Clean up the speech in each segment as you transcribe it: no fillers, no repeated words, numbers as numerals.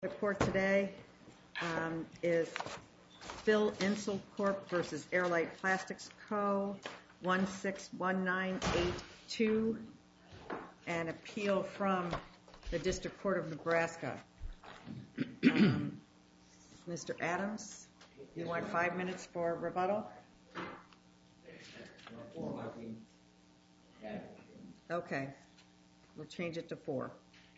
The court today is Phil Insel Corp. versus Airlight Plastics Co. 161982, an appeal from the District Court of Nebraska. Mr. Adams, you want 5 minutes for rebuttal? Okay, we'll change it to 4.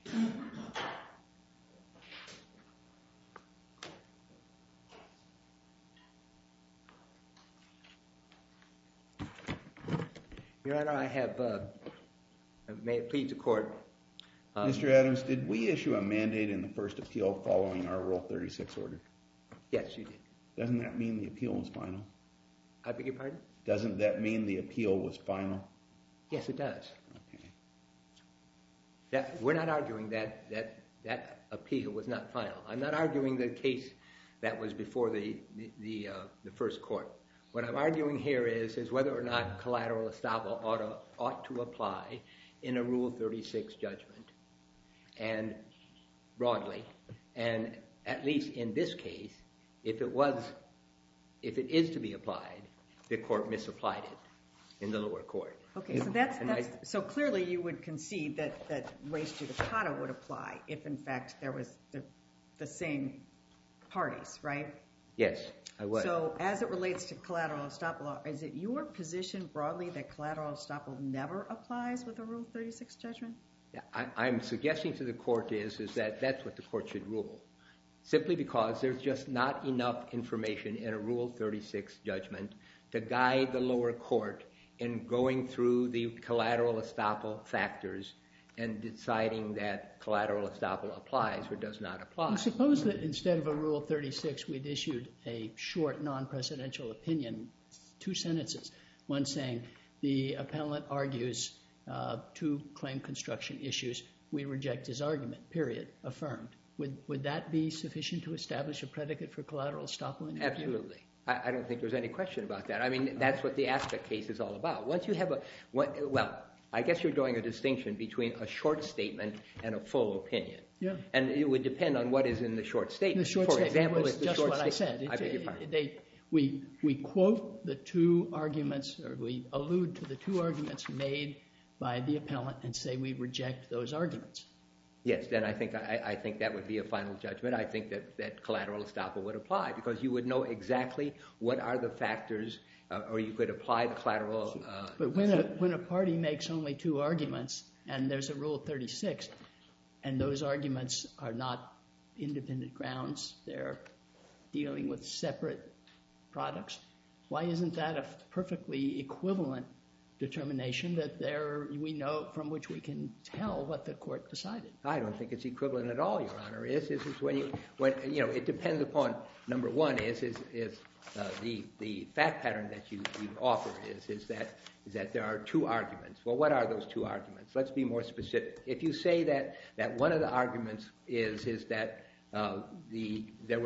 Your Honor, I have, may it please the court. Mr. Adams, did we issue a mandate in the first appeal following our Rule 36 order? Yes, you did. Doesn't that mean the appeal was final? I beg your pardon? Doesn't that mean the appeal was final? Yes, it does. Okay. We're not arguing that appeal was not final. I'm not arguing the case that was before the first court. What I'm arguing here is whether or not collateral estoppel ought to apply in a Rule 36 judgment, and broadly, and at least in this case, if it is to be applied, the court misapplied it in the lower court. Okay, so so clearly you would concede that res judicata would apply if in fact there was the same parties, right? Yes, I would. So as it relates to collateral estoppel, is it your position broadly that collateral estoppel never applies with a Rule 36 judgment? I'm suggesting to the court is that that's what the court should rule, simply because there's just not enough information in a Rule 36 judgment to guide the lower court in going through the collateral estoppel factors and deciding that collateral estoppel applies or does not apply. Suppose that instead of a Rule 36, we'd issued a short non-presidential opinion, 2 sentences, one saying the appellant argues 2 claim construction issues, we reject his argument, period, affirmed. Would that be sufficient to establish a predicate for collateral estoppel in your view? Absolutely. I don't think there's any question about that. I mean, that's what the aspect case is all about. Once you have well, I guess you're drawing a distinction between a short statement and a full opinion. Yeah. And it would depend on what is in the short statement. The short statement was just what I said. I beg your pardon. We quote the 2 arguments, or we allude to the 2 arguments made by the appellant and say we reject those arguments. Yes, then I think that would be a final judgment. I think that collateral estoppel would apply because you would know exactly what are the factors, or you could apply the collateral. But when a party makes only 2 arguments and there's a Rule 36, and those arguments are not independent grounds, they're dealing with separate products, why isn't that a perfectly equivalent determination that we know from which we can tell what the court decided? I don't think it's equivalent at all, Your Honor. It's when it depends upon, number one is the fact pattern that you offer is that there are 2 arguments. Well, what are those 2 arguments? Let's be more specific. If you say that one of the arguments is that the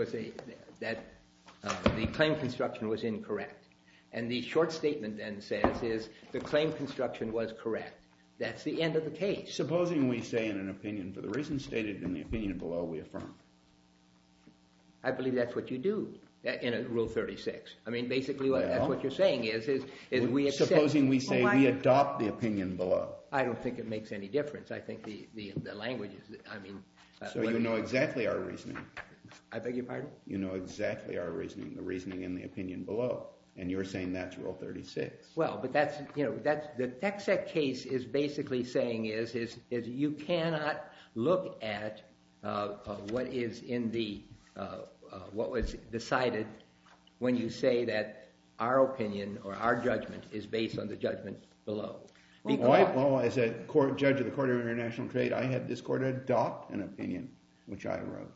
claim construction was incorrect, and the short statement then says is the claim construction was correct, that's the end of the case. Supposing we say in an opinion, for the reasons stated in the opinion below, we affirm. I believe that's what you do in a Rule 36. I mean, basically, that's what you're saying is we accept. Supposing we say we adopt the opinion below. I don't think it makes any difference. I think the language is, I mean. So you know exactly our reasoning. I beg your pardon? You know exactly our reasoning, the reasoning in the opinion below. And you're saying that's Rule 36. Well, but that's the TXEC case is basically saying is you cannot look at what is in the what was decided when you say that our opinion or our judgment is based on the judgment below. Well, as a judge of the Court of International Trade, I had this court adopt an opinion, which I wrote.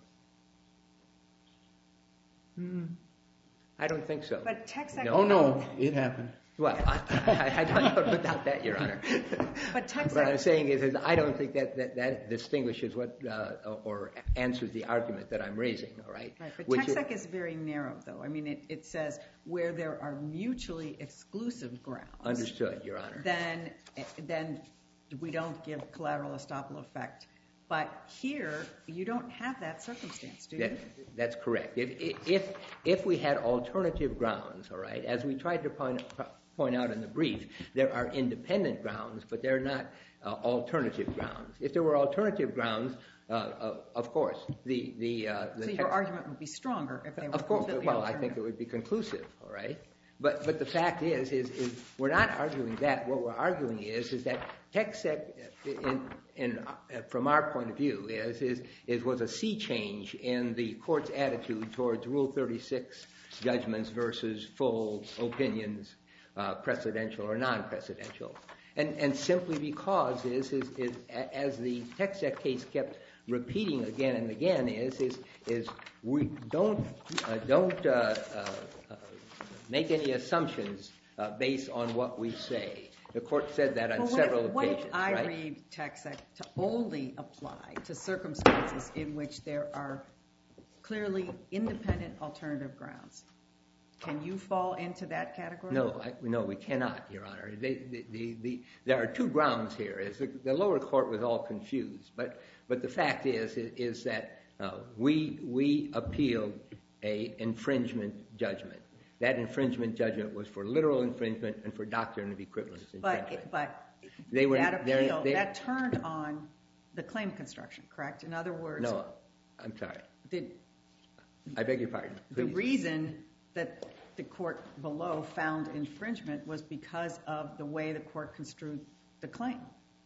I don't think so. But TXEC. No, it happened. Well, I don't doubt that, Your Honor. But TXEC. What I'm saying is I don't think that distinguishes what or answers the argument that I'm raising. All right. Right. But TXEC is very narrow, though. I mean, it says where there are mutually exclusive grounds. Understood, Your Honor. Then we don't give collateral estoppel effect But here, you don't have that circumstance, do you? That's correct. If we had alternative grounds, all right, as we tried to point out in the brief, there are independent grounds, but they're not alternative grounds. If there were alternative grounds, of course, So your argument would be stronger if they were completely well, I alternative. think it would be conclusive, all right? But the fact is we're not arguing that. What we're arguing is that TxEC, from our point of view, was a sea change in the court's attitude towards Rule 36 judgments versus full opinions, precedential or non-precedential. And simply because as the TxEC case kept repeating again and again is we don't make any assumptions based on what we say. The court said that on several occasions, What if I right? read TxEC to only apply to circumstances in which there are clearly independent alternative grounds? Can you fall into that category? No, we cannot, Your Honor. There are two grounds here. The lower court was all confused, but the fact is that we appealed a infringement judgment. That infringement judgment was for literal infringement and for doctrine of equivalence infringement. But that turned on the claim construction, correct? In other words... No, I'm sorry. I beg your pardon. The reason that the court below found infringement was because of the way the court construed the claim.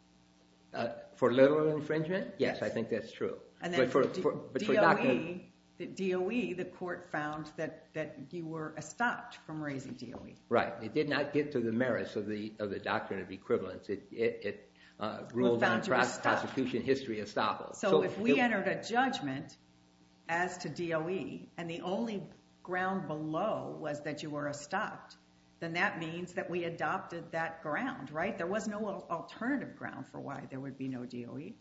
For literal infringement? Yes, I think that's true. And then for doctrine... DOE, the court found that you were stopped from raising DOE. Right. It did not get to the merits of the doctrine of equivalence. It ruled on prosecution history estoppel. So if we entered a judgment as to DOE and the only ground below was that you were stopped, then that means that we adopted that ground, right? There was no alternative ground for why there would be no DOE.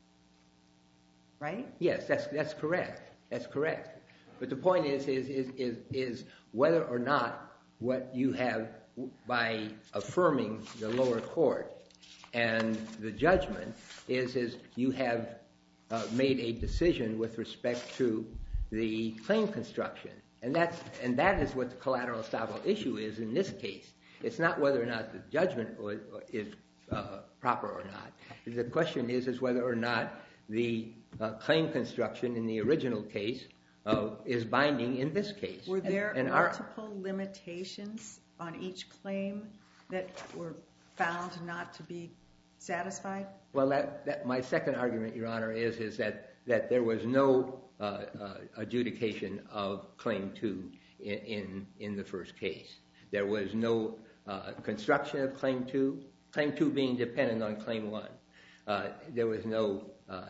Right? Yes, that's correct. That's correct. But the point is whether or not what you have by affirming the lower court and the judgment is you have made a decision with respect to the claim construction. And that is what the collateral estoppel issue is in this case. It's not whether or not the judgment is proper or not. The question is whether or not the claim construction in the original case is binding in this case. Were there multiple limitations on each claim that were found not to be satisfied? Well, my second argument, Your Honor, is that there was no adjudication of Claim 2 in the first case. There was no construction of Claim 2, Claim 2 being dependent on Claim 1. There was no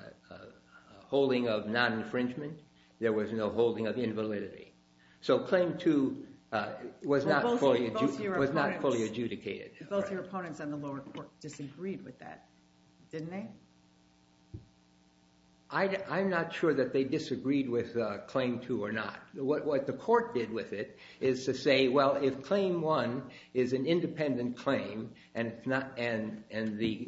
holding of non-infringement. There was no holding of invalidity. So Claim 2 was not fully adjudicated. Both your opponents on the lower court disagreed with that, didn't they? I'm not sure that they disagreed with Claim 2 or not. What the court did with it is to say, well, if Claim 1 is an independent claim and it's not, and the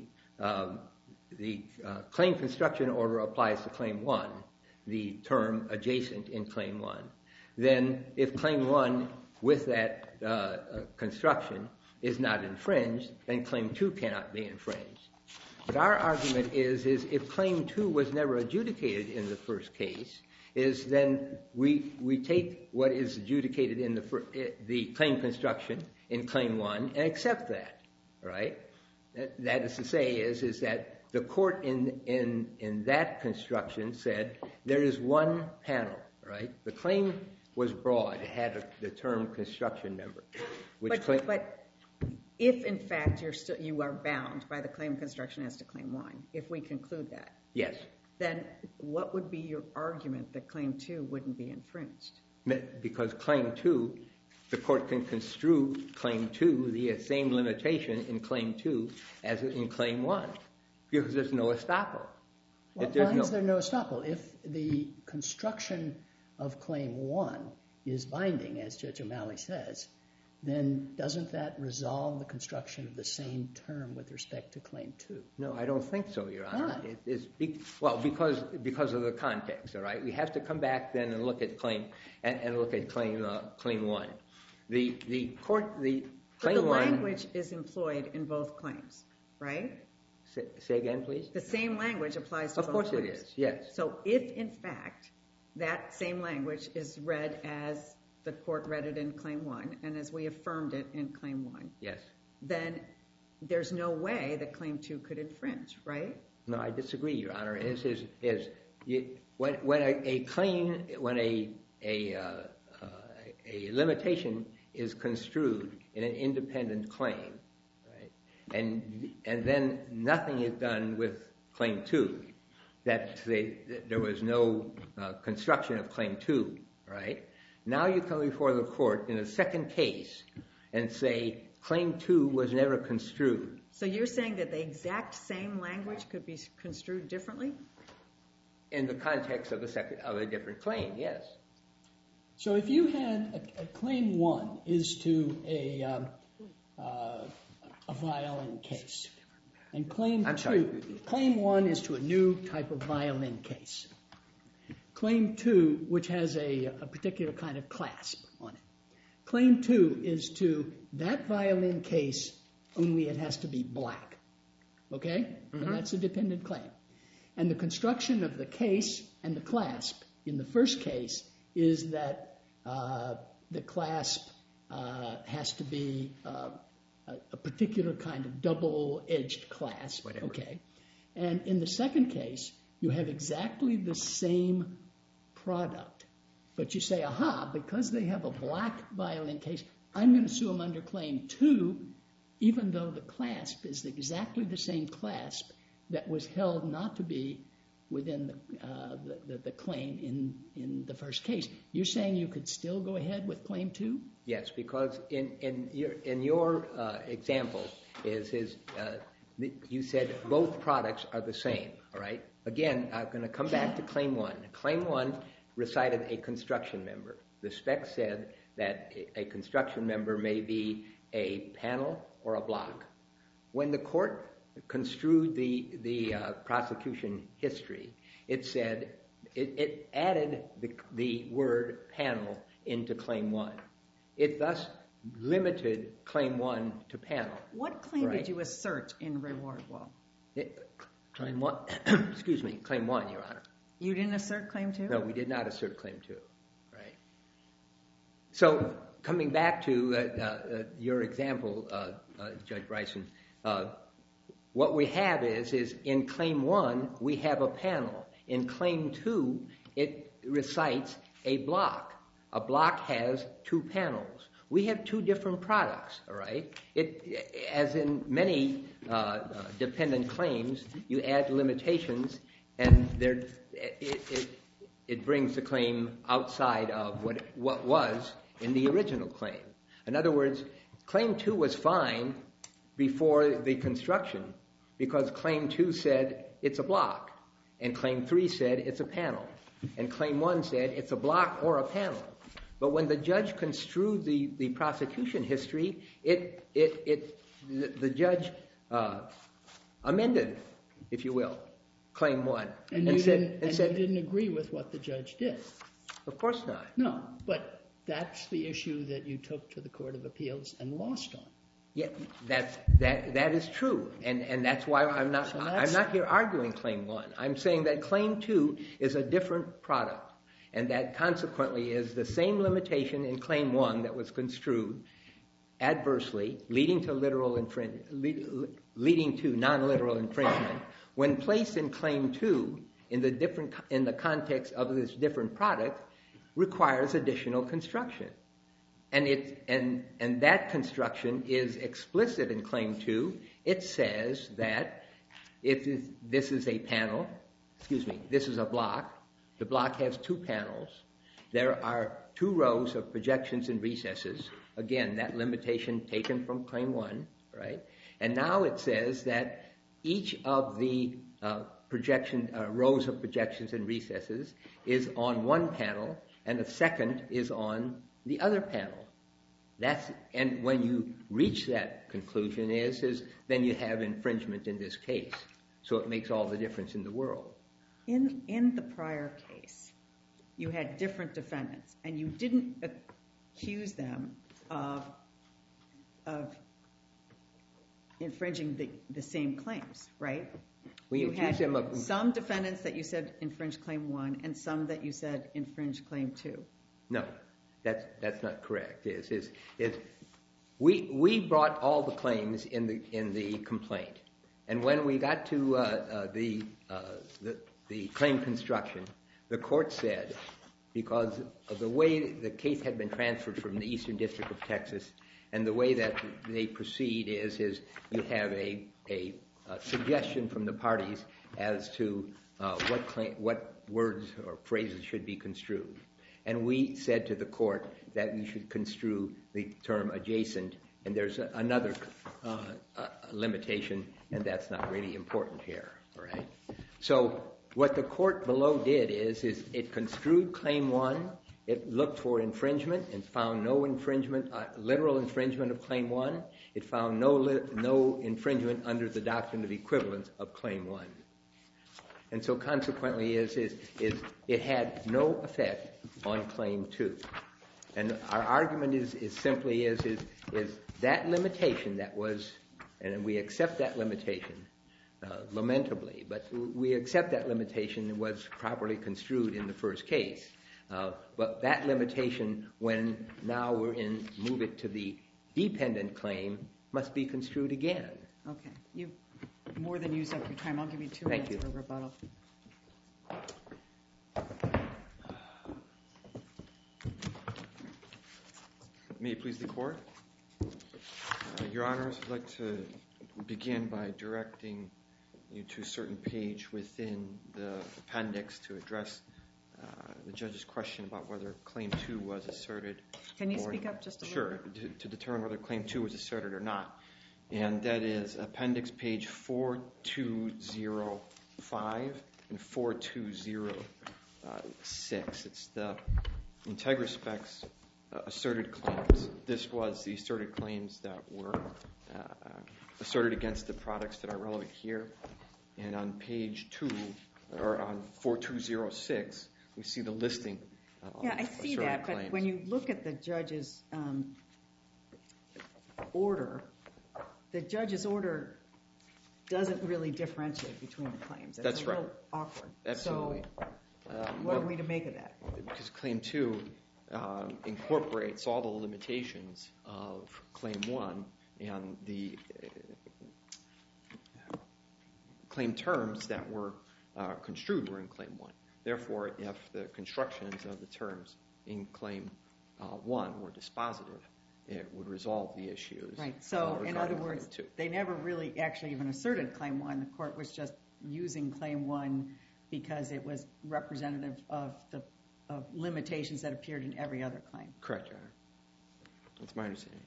claim construction order applies to Claim 1, the term adjacent in Claim 1, then if Claim 1 with that construction is not infringed, then Claim 2 cannot be infringed. But our argument is if Claim 2 was never adjudicated in the first case, is then we take what is adjudicated in the claim construction in Claim 1 and accept that, right? That is to say is that the court in that construction said there is one panel, right? The claim was broad. It had the term construction member. But if, in fact, you are bound by the claim construction as to Claim 1, if we conclude that, yes, then what would be your argument that Claim 2 wouldn't be infringed? Because Claim 2, the court can construe Claim 2, the same limitation in Claim 2 as in Claim 1, because there's no estoppel. Well, why is there no estoppel? If the construction of Claim 1 is binding, as Judge O'Malley says, then doesn't that resolve the construction of the same term with respect to Claim 2? No, I don't think so, Your Honor. Why? Because of the context, all right? We have to come back then and look at claim 1. But the language is employed in both claims, right? Say again, please? The same language applies to both claims. Of course it is, yes. So if, in fact, that same language is read as the court read it in Claim 1, and as we affirmed it in Claim 1, Yes. then there's no way that Claim 2 could infringe, right? No, I disagree, Your Honor. When a limitation is construed in an independent claim, right, and then nothing is done with Claim 2, that there was no construction of Claim 2, right? Now you come before the court in a second case and say Claim 2 was never construed. So you're saying that the exact same language could be construed differently? In the context of a different claim, yes. So if you had a Claim 1 is to a violin case, and Claim 1 is to a new type of violin case. Claim 2, which has a particular kind of clasp on it. Claim 2 is to that violin case, only it has to be black. Okay? Mm-hmm. And that's a dependent claim. And the construction of the case and the clasp in the first case is that the clasp has to be a particular kind of double-edged clasp. Whatever. Okay. And in the second case, you have exactly the same product. But you say, aha, because they have a black violin case, I'm going to sue them under Claim 2, even though the clasp is exactly the same clasp that was held not to be within the claim in the first case. You're saying you could still go ahead with Claim 2? Yes, because in your example you said both products are the same, all right? Again, I'm going to come back to Claim 1. Claim 1 recited a construction member. The spec said that a construction member may be a panel or a block. When the court construed the prosecution history, it said it added the word panel into Claim 1. It thus limited Claim 1 to panel. What claim did you assert in Reward Wall? Claim 1, excuse me, Claim 1, Your Honor. You didn't assert Claim 2? No, we did not assert Claim 2, right? So coming back to your example, Judge Bryson, what we have is in Claim 1, we have a panel. In Claim 2, it recites a block. A block has two panels. We have two different products, all right? As in many dependent claims, you add limitations, and it brings the claim outside of what was in the original claim. In other words, Claim 2 was fine before the construction because Claim 2 said it's a block, and Claim 3 said it's a panel, and Claim 1 said it's a block or a panel. But when the judge construed the prosecution history, the judge amended, if you will, Claim 1. And you didn't agree with what the judge did? Of course not. No, but that's the issue that you took to the Court of Appeals and lost on. Yeah, that is true, and that's why I'm not here arguing Claim 1. I'm saying that Claim 2 is a different product, and that consequently is the same limitation in Claim 1 that was construed adversely, leading to non-literal infringement. When placed in Claim 2, in the context of this different product, requires additional construction. And that construction is explicit in Claim 2. It says that if this is a panel, this is a block. The block has two panels. There are two rows of projections and recesses. Again, that limitation taken from Claim 1, right? And now it says that each of the rows of projections and recesses is on one panel, and the second is on the other panel. And when you reach that conclusion then you have infringement in this case. So it makes all the difference in the world. In the prior case, you had different defendants, and you didn't accuse them of infringing the same claims, right? You had some defendants that you said infringed Claim 1 and some that you said infringed Claim 2. No, that's not correct. We brought all the claims in the complaint, and when we got to the claim construction, the court said, because of the way the case had been transferred from the Eastern District of Texas and the way that they proceed is you have a suggestion from the parties as to what words or phrases should be construed. And we said to the court that we should construe the term adjacent, and there's another limitation, and that's not really important here, right? So what the court below did is it construed Claim 1, it looked for infringement and found no infringement, literal infringement of Claim 1. It found no infringement under the doctrine of equivalence of Claim 1. And so consequently it had no effect on Claim 2. And our argument is simply that limitation that was, and we accept that limitation, lamentably, but we accept that limitation was properly construed in the first case. But that limitation, when now move it to the dependent claim, must be construed again. Okay. You've more than used up your time. I'll give you 2 minutes for rebuttal. May it please the Court? Your Honors, I'd like to begin by directing you to a certain page within the appendix to address the judge's question about whether Claim 2 was asserted. Can you speak up just a little bit? Sure, to determine whether Claim 2 was asserted or not. And that is appendix page 4205 and 4206. It's the IntegraSpecs asserted claims. This was the asserted claims that were asserted against the products that are relevant here. And on page 2, or on 4206, we see the listing of I see asserted that, claims. but when you look at the judge's order, the judge's order doesn't really differentiate between the claims. That's right. It's a little awkward. Absolutely. So what are we to make of that? Because Claim 2 incorporates all the limitations of Claim 1 and the claim terms that were construed were in Claim 1. Therefore, if the constructions of the terms in Claim 1 were dispositive, it would resolve the issues. Right. So, in other words, Claim 2. they never really actually even asserted Claim 1. The court was just using Claim 1 because it was representative of limitations that appeared in every other claim. Correct, Your Honor. That's my understanding.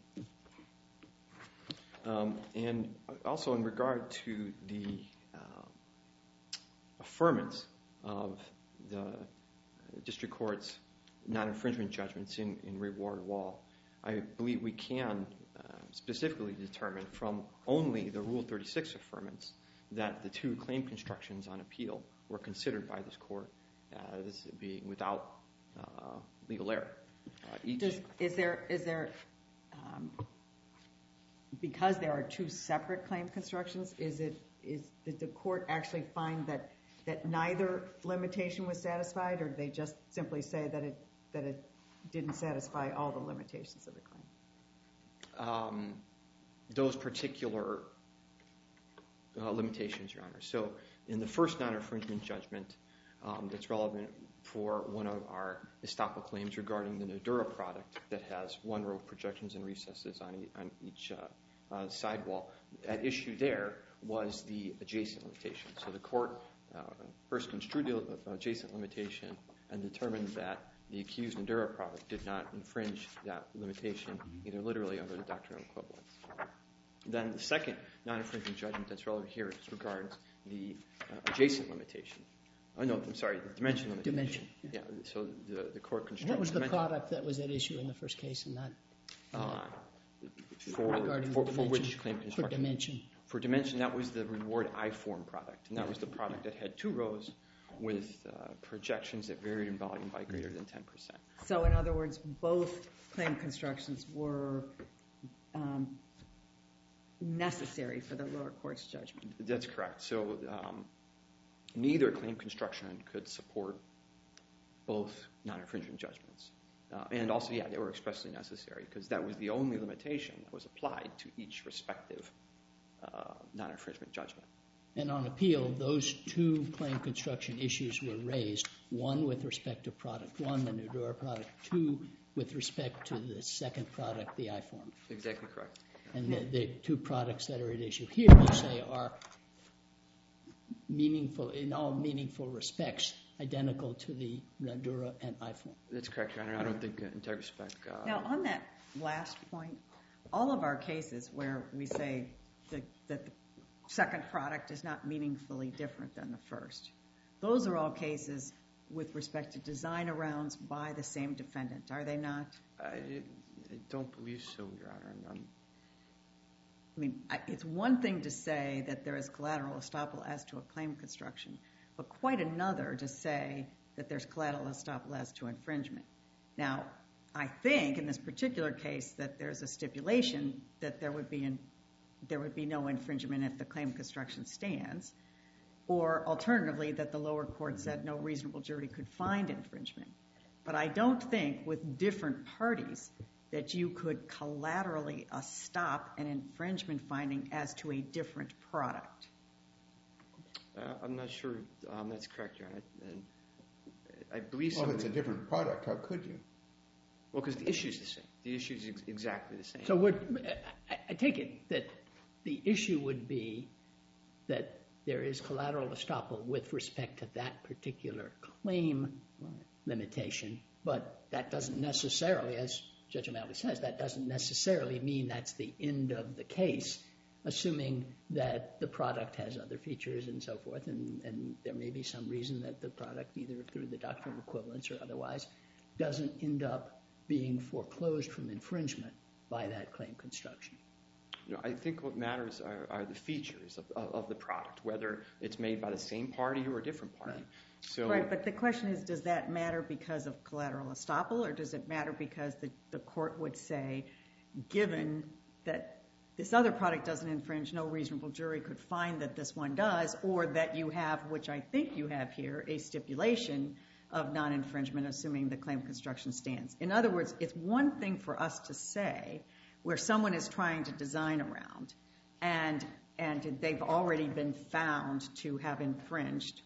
And also in regard to the affirmance of the district court's non-infringement judgments in Reward Wall, I believe we can specifically determine from only the Rule 36 affirmance that the 2 claim constructions on appeal were considered by this court as being without legal error. Is there because there are 2 separate claim constructions, did the court actually find that neither limitation was satisfied, or did they just simply say that it didn't satisfy all the limitations of the claim? Those particular limitations, Your Honor. So in the first non-infringement judgment that's relevant for one of our estoppel claims regarding the Nudura product that has 1 row of projections and recesses on each sidewall, at issue there was the adjacent limitation. So the court first construed the adjacent limitation and determined that the accused Nudura product did not infringe that limitation, either literally or under the doctrine of equivalence. Then the second non-infringement judgment that's relevant here regards the adjacent limitation. Oh, no, I'm sorry, the dimension limitation. Dimension. Yeah, so the court construed What was the dimension. product that was at issue in the first case in that? for which claim construction? For dimension. For dimension, that was the reward I-form product, and that was the product that had 2 rows with projections that varied in volume by greater than 10%. So in other words, both claim constructions were necessary for the lower court's judgment. That's correct. So neither claim construction could support both non-infringement judgments. And also, yeah, they were expressly necessary because that was the only limitation that was applied to each respective non-infringement judgment. And on appeal, those 2 claim construction issues were raised, one with respect to product 1, the Nudura product, 2 with respect to the second product, the I-form. Exactly correct. And the 2 products that are at issue here, you say, are meaningful, in all meaningful respects, identical to the Nudura and I-form. That's correct, Your Honor. I don't think IntegraSpec... Now, on that last point, all of our cases where we say that the second product is not meaningfully different than the first, those are all cases with respect to design arounds by the same defendant, are they not? I don't believe so, Your Honor. I mean, it's one thing to say that there is collateral estoppel as to a claim construction, but quite another to say that there's collateral estoppel as to infringement. Now, I think in this particular case that there's a stipulation that there would be no infringement if the claim construction stands, or alternatively that the lower court said no reasonable jury could find infringement. But I don't think with different parties that you could collaterally estop an infringement finding as to a different product. I'm not sure that's correct, Your Honor. I believe so. Well, if it's a different product, how could you? Well, because the issue is the same. The issue is exactly the same. So I take it that the issue would be that there is collateral estoppel with respect to that particular claim limitation, but that doesn't necessarily, as Judge O'Malley says, that doesn't necessarily mean that's the end of the case, assuming that the product has other features and so forth, and there may be some reason that the product, either through the doctrine of equivalence or otherwise, doesn't end up being foreclosed from infringement by that claim construction. I think what matters are the features of the product, whether it's made by the same party or a different party. Right, but the question is, does that matter because of collateral estoppel, or does it matter because the court would say, given that this other product doesn't infringe, no reasonable jury could find that this one does, or that you have, which I think you have here, a stipulation of non-infringement, assuming the claim construction stands. In other words, it's one thing for us to say where someone is trying to design around and they've already been found to have infringed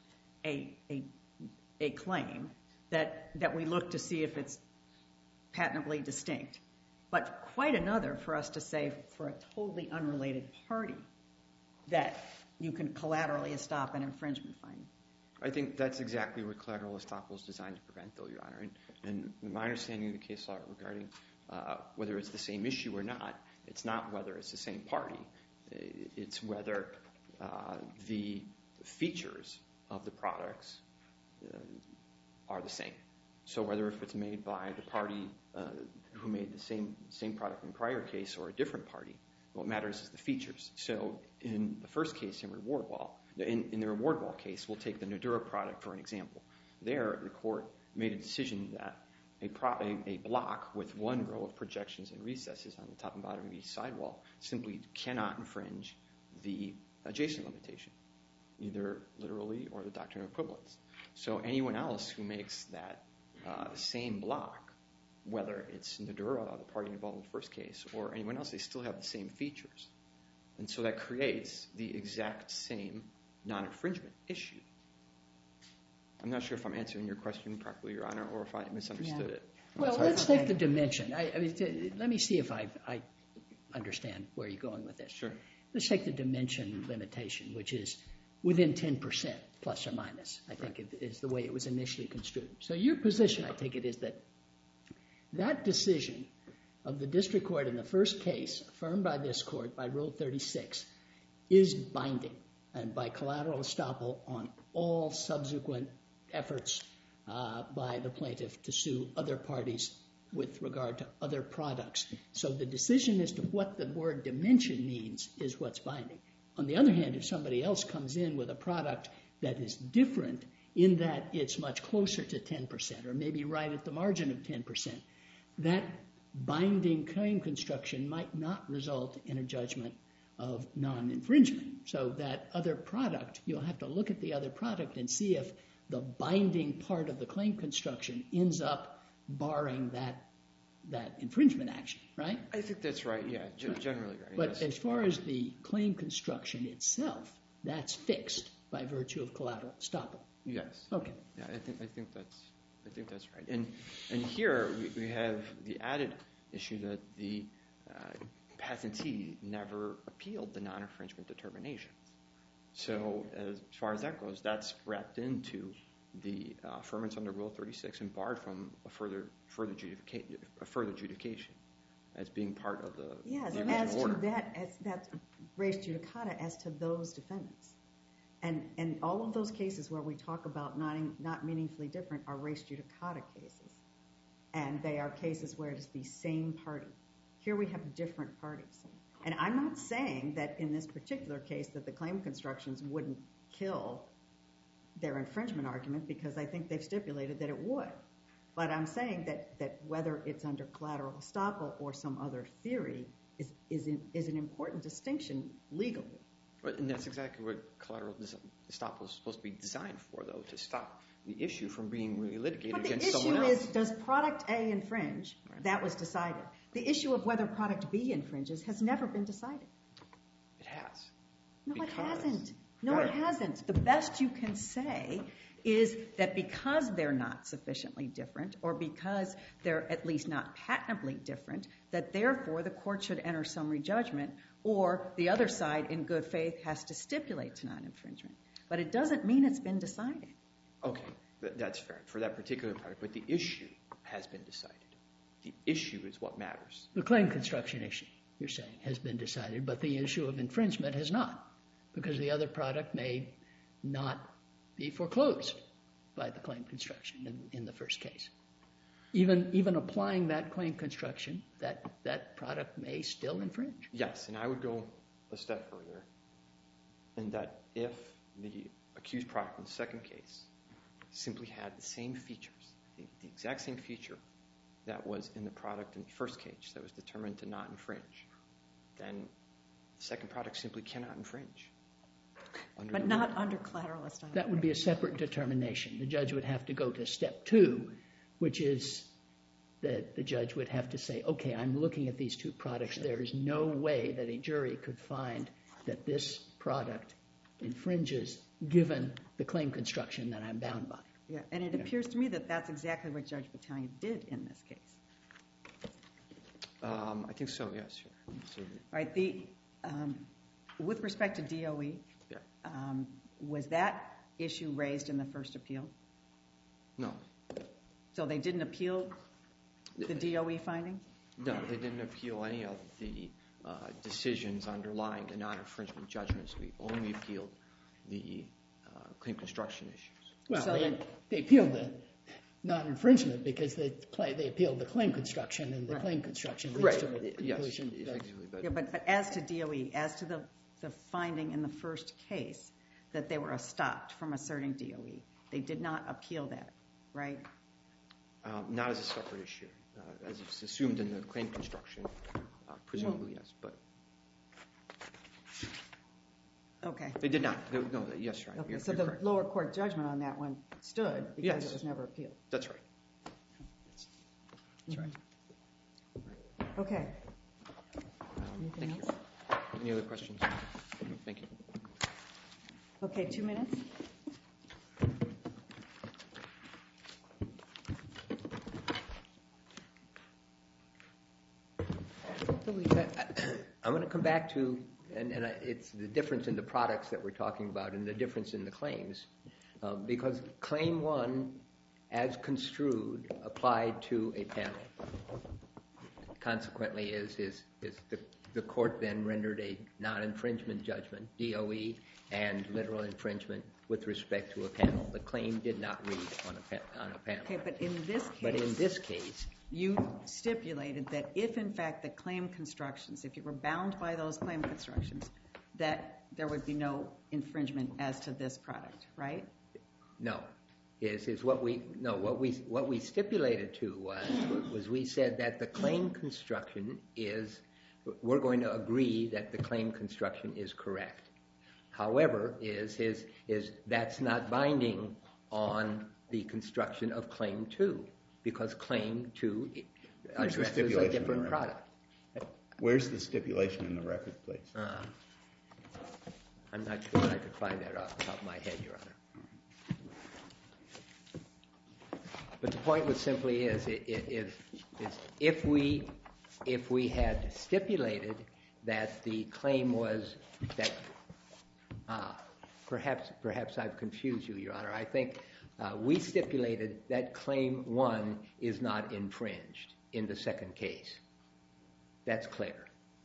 a claim that we look to see if it's patently distinct. But quite another for us to say for a totally unrelated party that you can collaterally estop an infringement finding. I think that's exactly what collateral estoppel is designed to prevent, though, Your Honor. And my understanding of the case law regarding whether it's the same issue or not, it's not whether it's the same party. It's whether the features of the products are the same. So whether if it's made by the party who made the same product in the prior case or a different party, what matters is the features. So in the first case in Reward Wall, in the Reward Wall case, we'll take the Nudura product for an example. There, the court made a decision that a block with one row of projections and recesses on the top and bottom of each sidewall simply cannot infringe the adjacent limitation, either literally or the doctrine of equivalence. So anyone else who makes that same block, whether it's Nudura, the party involved in the first case, or anyone else, they still have the same features. And so that creates the exact same non-infringement issue. I'm not sure if I'm answering your question properly, Your Honor, or if I misunderstood it. Well, let's take the dimension. Let me see if I understand where you're going with this. Sure. Let's take the dimension limitation, which is within 10% plus or minus, I think is the way it was initially construed. So your position, I take it, is that that decision of the district court in the first case, affirmed by this court by Rule 36, is binding and by collateral estoppel on all subsequent efforts by the plaintiff to sue other parties with regard to other products. So the decision as to what the word dimension means is what's binding. On the other hand, if somebody else comes in with a product that is different in that it's much closer to 10% or maybe right at the margin of 10%, that binding claim construction might not result in a judgment of non-infringement. So that other product, you'll have to look at the other product and see if the binding part of the claim construction ends up barring that infringement action, right? I think that's right, yeah, generally right. But as far as the claim construction itself, that's fixed by virtue of collateral estoppel. Yes. Okay. Yeah, I think that's right. And here we have the added issue that the patentee never appealed the non-infringement determination. So as far as that goes, that's wrapped into the affirmance under Rule 36 and barred from a further adjudication as being part of the original order. That's res judicata as to those defendants. And all of those cases where we talk about not meaningfully different are res judicata cases. And they are cases where it's the same party. Here we have different parties. And I'm not saying that in this particular case that the claim constructions wouldn't kill their infringement argument, because I think they've stipulated that it would. But I'm saying that whether it's under collateral estoppel or some other theory is an important distinction legally. And that's exactly what collateral estoppel is supposed to be designed for, though, to stop the issue from being really litigated against someone else. But the issue is, does product A infringe? Right. That was decided. The issue of whether product B infringes has never been decided. It has. No, it hasn't. No, it hasn't. The best you can say is that because they're not sufficiently different, or because they're at least not patently different, that therefore the court should enter summary judgment, or the other side in good faith has to stipulate to non-infringement. But it doesn't mean it's been decided. Okay, that's fair for that particular product. But the issue has been decided. The issue is what matters. The claim construction issue, you're saying, has been decided, but the issue of infringement has not, because the other product may not be foreclosed by the claim construction in the first case. Even applying that claim construction, that product may still infringe. Yes, and I would go a step further in that if the accused product in the second case simply had the same features, the exact same feature that was in the product in the first case that was determined to not infringe, then the second product simply cannot infringe. But not under collateral estoppel. That would be a separate determination. The judge would have to go to step 2, which is that the judge would have to say, okay, I'm looking at these two products. There is no way that a jury could find that this product infringes given the claim construction that I'm bound by. Yeah, and it appears to me that that's exactly what Judge Battaglia did in this case. I think so, yes. Sure. Right. With respect to DOE, was that issue raised in the first appeal? No. So they didn't appeal the DOE finding? No, they didn't appeal any of the decisions underlying the non-infringement judgments. We only appealed the claim construction issues. Well, they appealed the non-infringement because they appealed the claim construction, and the claim construction leads to a conclusion. Yes, yeah, but as to DOE, as to the finding in the first case that they were stopped from asserting DOE, they did not appeal that, right? Not as a separate issue. As it's assumed in the claim construction, presumably yes, but... Okay. They did not. No, yes, right. Okay, so the lower court judgment on that one stood because it was never appealed. That's right. That's right. Okay. Thank you. Any other questions? Thank you. Okay, 2 minutes. I'm going to come back to, and it's the difference in the products that we're talking about and the difference in the claims. Because Claim 1, as construed, applied to a panel. Consequently, the court then rendered a non-infringement judgment, DOE, and literal infringement with respect to a panel. The claim did not read on a panel. Okay, but in this case... But in this case, you stipulated that if, in fact, the claim constructions, if you were bound by those claim constructions, that there would be no infringement as to this product, right? No. What we stipulated to was we said that the claim construction is, we're going to agree that the claim construction is correct. However, that's not binding on the construction of Claim 2, because Claim 2 addresses a different product. Where's the stipulation in the record, please? I'm not sure I could find that off the top of my head, Your Honor. But the point was simply is if we had stipulated that the claim was that perhaps I've confused you, Your Honor. I think we stipulated that Claim 1 is not infringed in the second case. That's clear.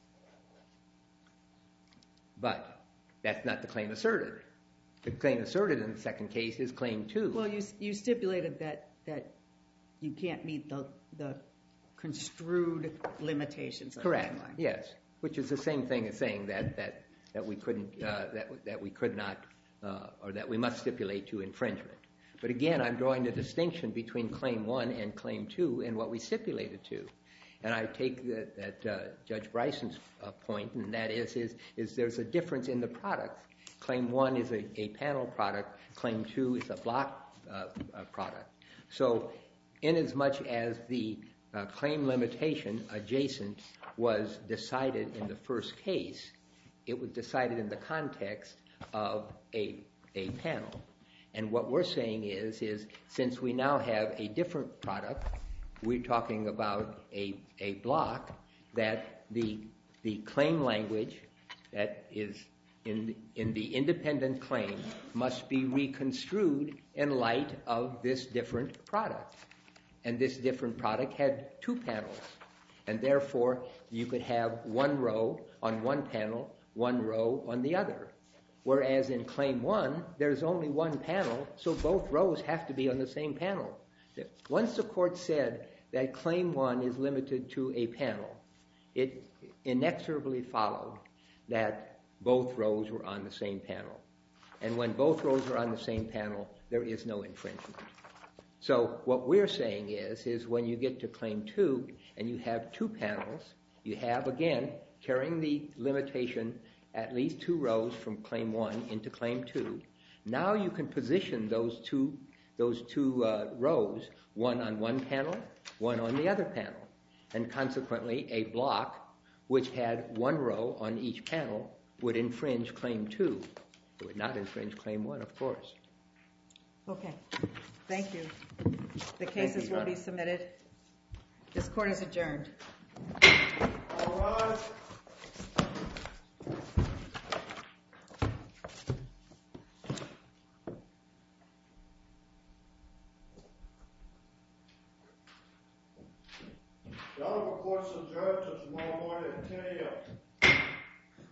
But that's not the claim asserted. The claim asserted in the second case is Claim 2. Well, you stipulated that you can't meet the construed limitations of the Correct. timeline. Yes, which is the same thing as saying that we couldn't, that we could not, or that we must stipulate to infringement. But again, I'm drawing the distinction between Claim 1 and Claim 2 and what we stipulated to. And I take that Judge Bryson's point, and that is there's a difference in the product. Claim 1 is a panel product. Claim 2 is a block product. So inasmuch as the claim limitation adjacent was decided in the first case, it was decided in the context of a panel. And what we're saying is since we now have a different product, we're talking about a block, that the claim language that is in the independent claim must be reconstrued in light of this different product. And this different product had two panels. And therefore, you could have one row on one panel, one row on the other. Whereas in Claim 1, there's only one panel, so both rows have to be on the same panel. Once the court said that Claim 1 is limited to a panel, it inexorably followed that both rows were on the same panel. And when both rows are on the same panel, there is no infringement. So what we're saying is when you get to Claim 2 and you have two panels, you have, again, carrying the limitation at least two rows from Claim 1 into Claim 2. Now you can position those two rows, one on one panel, one on the other panel. And consequently, a block which had one row on each panel would infringe Claim 2. It would not infringe Claim 1, of course. Okay. Thank you. The cases will be submitted. This court is adjourned. All rise. The Honorable Court is adjourned until tomorrow morning at 10 a.m.